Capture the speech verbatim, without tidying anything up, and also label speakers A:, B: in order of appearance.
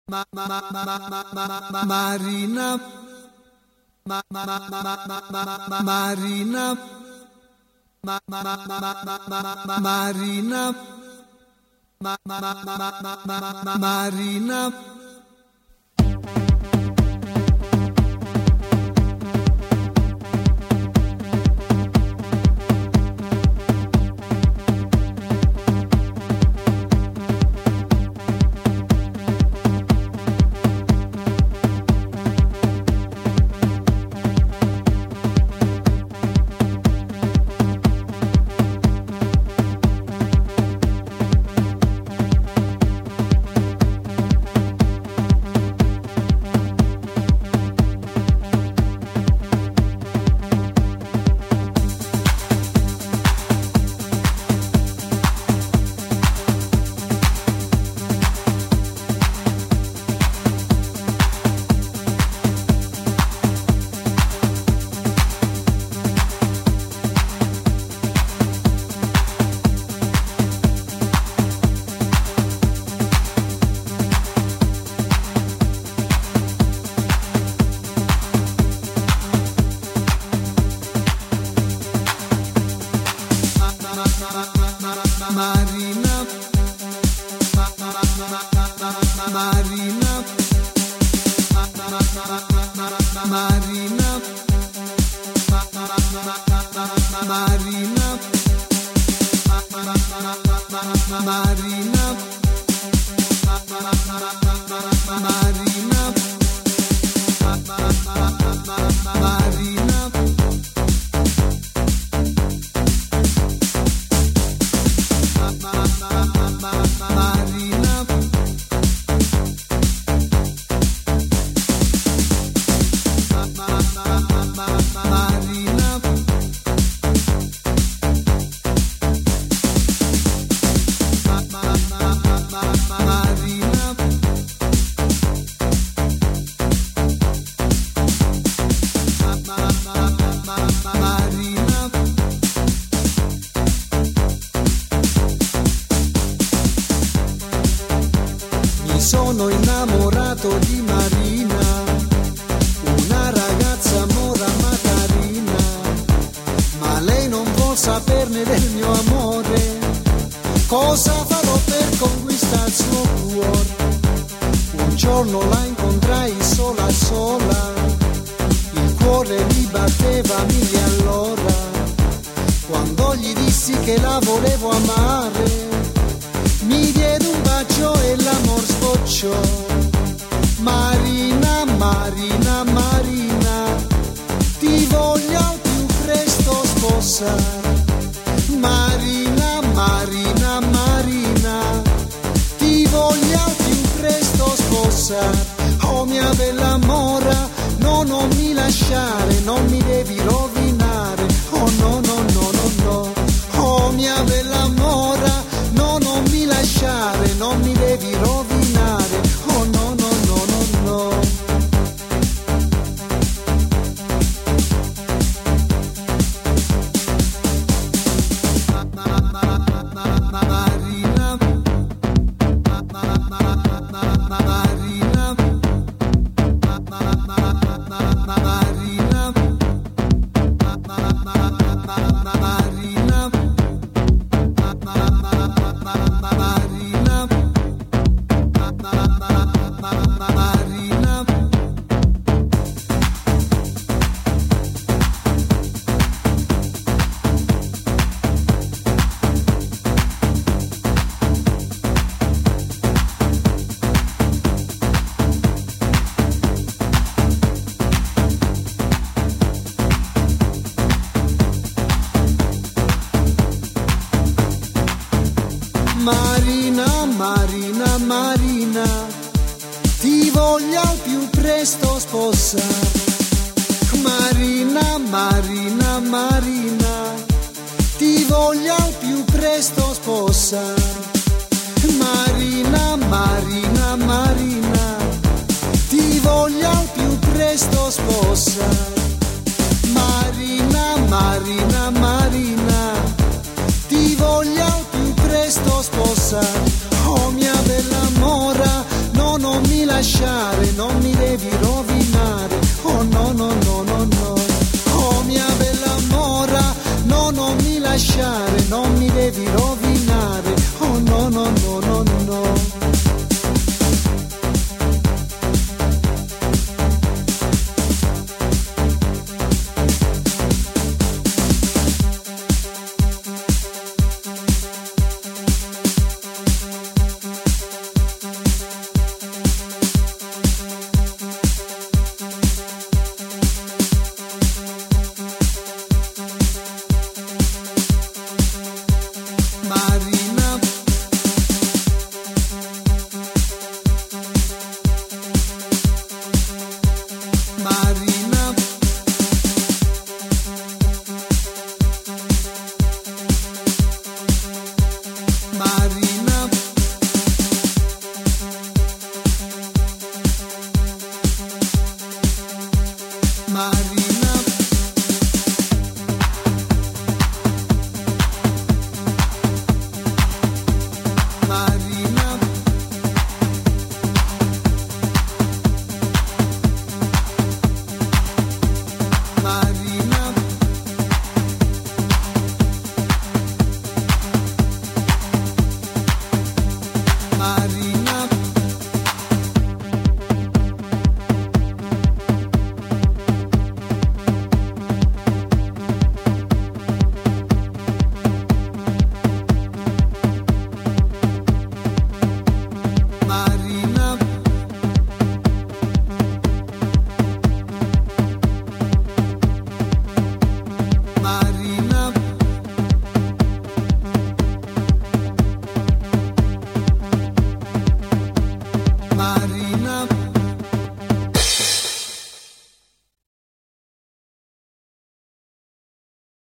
A: Ma, ma, ma, ma, ma, ma, ma, ma, Marina ma, ma, ma, ma, ma, ma, ma, ma, Marina ma, ma, ma, ma, ma, ma, ma, ma, Marina ma, ma, ma, ma, ma, ma, ma, ma, Marina. Marina Marina Marina Marina Marina sono innamorato di Marina, una ragazza mora ma carina, ma lei non vuol saperne del mio amore. Cosa farò per conquistare il suo cuore? Un giorno la incontrai sola sola, il cuore mi batteva mille all'ora, quando gli dissi che la volevo amare. Mi diede un bacio e l'amor sbocciò. Marina, Marina, Marina, ti voglio al più presto sposare. Marina, Marina, Marina, ti voglio al più presto sposare. Oh mia bella mora, no, non mi lasciare, non mi devi rovinare. Oh no, no, no, no, no. Oh mia bella mora, no, non mi lasciare, non mi devi rovinare. Oh no, no, no, no, no. Marina Marina Marina, Marina, Marina, ti voglio al più presto sposare. Marina, Marina, Marina, ti voglio al più presto sposare. Marina, Marina, Marina, ti voglio al più presto sposare. Marina, Marina, Marina, ti voglio al più presto sposare. Oh mia bella mora, no, non mi lasciare. lasciare, non mi devi rovinare, oh no no no no no, oh mia bella mora, no non mi lasciare, non mi devi rovinare, oh no no no no no. Marina